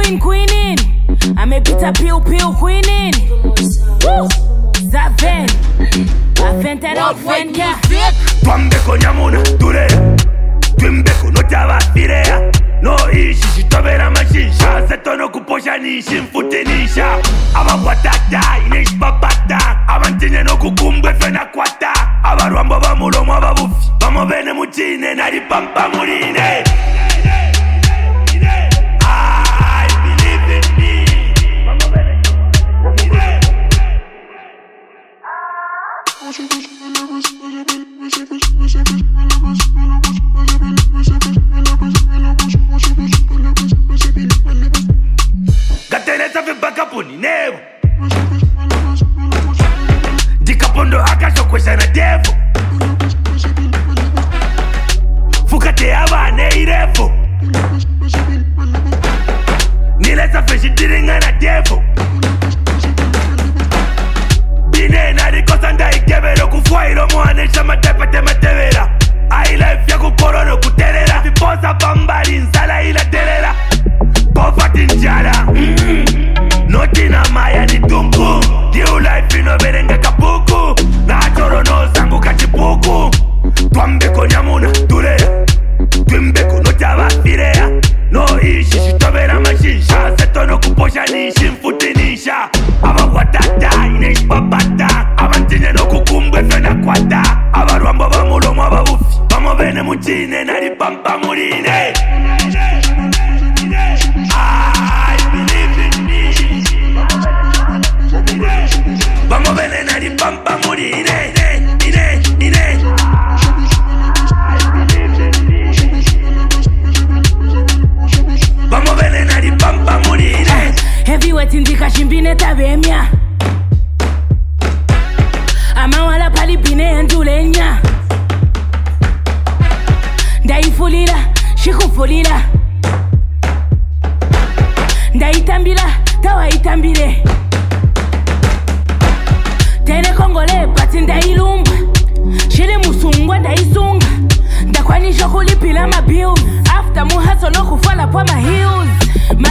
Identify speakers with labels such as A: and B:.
A: queening. Amepita piu queening. Zaven. Afentera ofenka.
B: Twambeko nyamuna turea. Twimbeko no tabafirea. No ishi shitobera mashisha. Seto no kuposha nishi mfutinisha. Abakwatata ineshi papata. Abantinye no kukumbwe fena kwata. Abaruambo bamulomo ababufi. Bamo bene muchine nari pampa murine. Gatereza vibakapuni nevo Dikapondo akashokwesha na devo Fukate abane irevo Nileza feshi diringa na devo Bine na rikosa ndaikebero kufuairo muanesha matepete matevera Ailife ya kukorono kuterera Viposa bambari nsala ila terera Poverty njara Notina maya ni tungu Diu life ino berenga kapuku Na choro no zangu kachipuku Twambeko nyamuna turea Twimbeko no tabafirea No ishi shitobera mashisha Seto no kuposha nishi mfutinisha Abakwatata ineshi papata Abantinye no kukumbwe fena kwata Abaruambo bamulomo ababufi Bamo bene muchine nari pampa murine Vamos bene nari pampa murine Vamos bene nari pampa murine
A: Heavyweight indika shimbine tabemya Amawala pali bine endulenya Ndaifulila, shikufulila Ndaitambila, tawaitambile Tene kongole pati ndailumba Shile musungwa ndaisunga Ndakwanisha kulipila mabills After muhaso no kufala kwa ma heels